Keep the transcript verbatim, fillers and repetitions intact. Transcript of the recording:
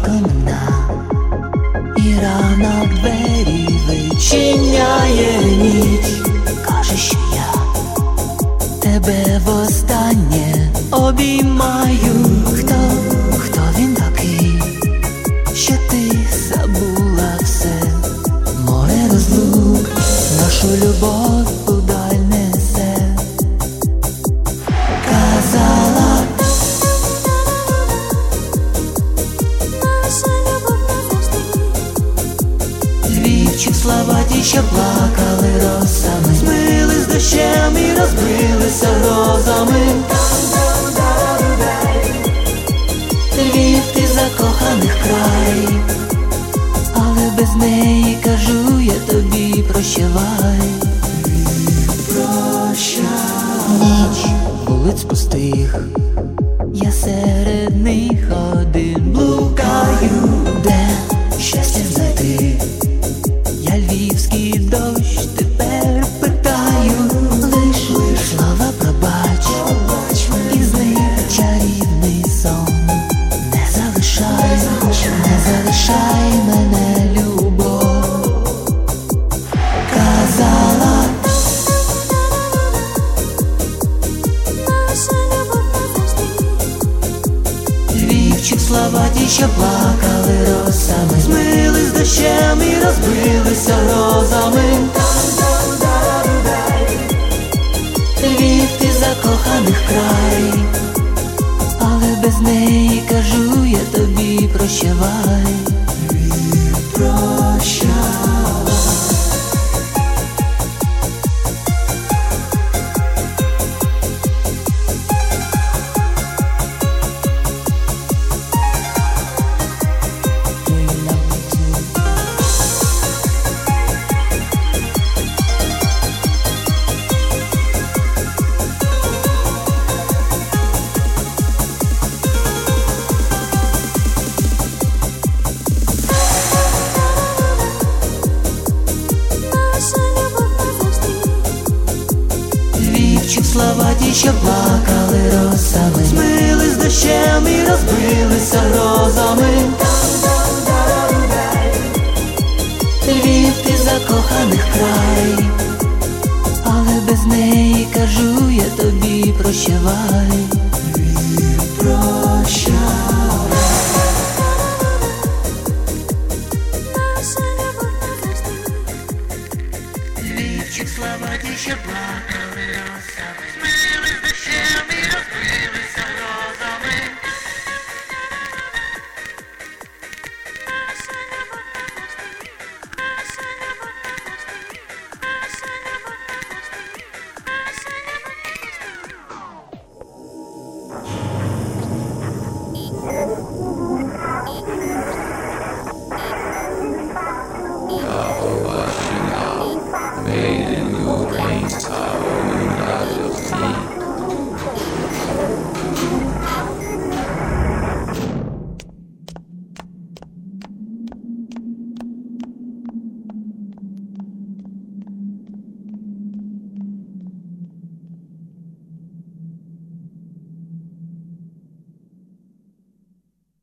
камінна, і рано двері вичиняє ніч. Каже, що я тебе востаннє обіймаю. Хто, хто він такий, що ти забула все? Море розлук нашу любов удаль несе. Казала, наша любов назавжди. Львівчик славаті, що плакали росами, змились дощем і розбилися грозами. Львів, ти закоханих край, але без неї, кажу я тобі, прощавай. Прощавай. Ніч вулиць пустих, я серед них один блукаю. Де щастя знайти? Я львівський дощ тепер питаю. Лиш, лиш слова пробач, і з них чарівний сон. Не залишай, не залишай мене, любов. Казала, Наша любов назавжди. Львівчик славаті, що плакали росами, змились дощем і розбилися грозами. Львів, ти закоханих край, але без неї, кажу я тобі, прощавай. Львів, прощавай. Наша любов назавжди. Львівчик славаті, що плакали росами, змились дощем і розбилися грозами. Львів, ти закоханих край, але без неї, кажу я тобі, прощавай.